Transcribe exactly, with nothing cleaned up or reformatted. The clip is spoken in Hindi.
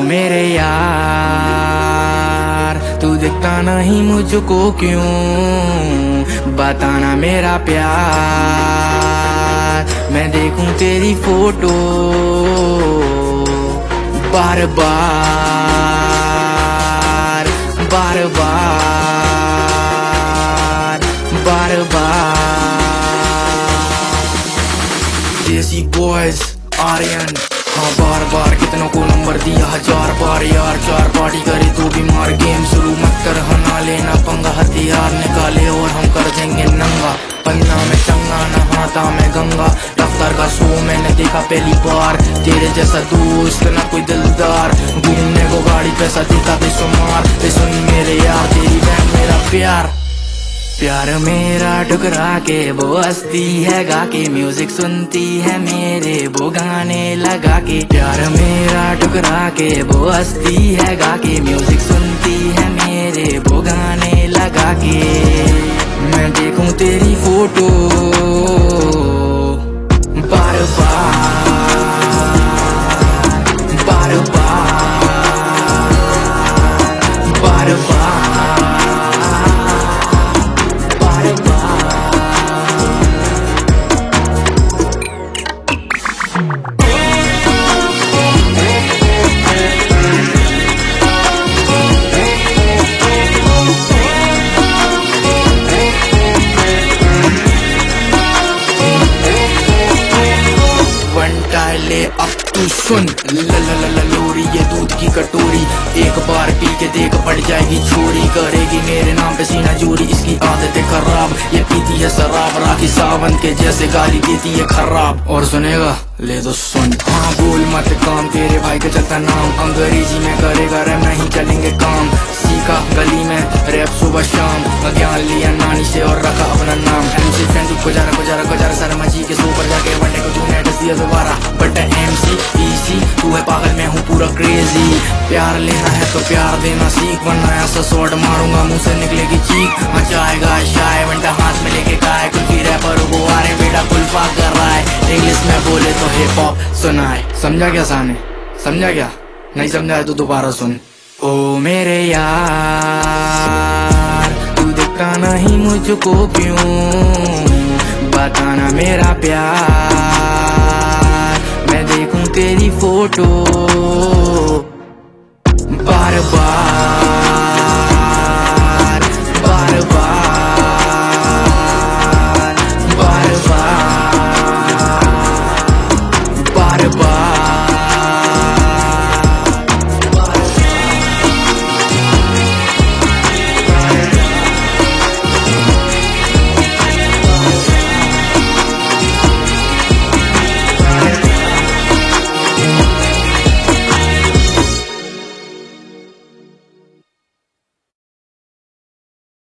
मेरे यार, तू दिखता नहीं मुझको क्यों, बताना मेरा प्यार। मैं देखूं तेरी फोटो बार बार बार बार बार बार। देसी बॉयज आर्यन, हाँ बार बार कितनों को नंबर दिया हजार बार यार। चार पार्टी करे तो भी मार, गेम शुरू मत कर, हना लेना पंगा, हथियार निकाले और हम कर देंगे नंगा। पन्ना में चंगा नहाता मैं गंगा, दफ्तर का शो मैंने देखा पहली बार। तेरे जैसा दोस्त ना कोई दिलदार, घूमने को गाड़ी पैसा देता बेशुमार। ते सुन मेरे यार, तेरी बहन मेरा प्यार। प्यार मेरा ठुकरा के वो हंसती है गा के, म्यूजिक सुनती है मेरे वो गाने लगा के। प्यार मेरा ठुकरा के वो हंसती है गा के, म्यूजिक सुनती है मेरे वो गाने लगा के। मैं देखूं तेरी फोटो बार बार बार बार बार बार। ले अब तू सुन, ल ल ल ल लोरी ये दूध की कटोरी, एक बार पी के देख पड़ जाएगी छोरी। करेगी मेरे नाम पे सीना चोरी, इसकी आदत है खराब, ये पीती है शराब, राखी सावन के जैसे गाली देती है खराब। और सुनेगा ले तो सुन, हाँ बोल मत काम, तेरे भाई का चलता नाम। अंग्रेजी में करेगा रैप, नहीं चलेंगे काम। सीखा गली में रैप सुबह शाम, ज्ञान लिया नानी से और रखा अपना नाम। एमसी फ्रेंड गुजारा गुजारा गुजारा शर्मा जी के सो पर जाके वनडे को तूने डस दिया दोबारा। बट एमसी पीसी तू है पागल, मैं हूँ पूरा क्रेजी। प्यार लेना है तो प्यार देना सीख, वरना ऐसा शॉट मारूंगा मुंह से निकलेगी चीख। मचाएगा शाय वंडा हाथ में लेके गाय, कुल्फी रैपर वो आ रहे बेटा कुल्फा कर रहा है। इंग्लिश में बोले तो हिप हॉप सुनाए, समझा क्या साने, समझा क्या? नहीं समझा तो दोबारा सुन। ओ मेरे यार, तू दिखता नहीं मुझको क्यों, बताना मेरा प्यार। मैं देखूं तेरी फोटो बार बार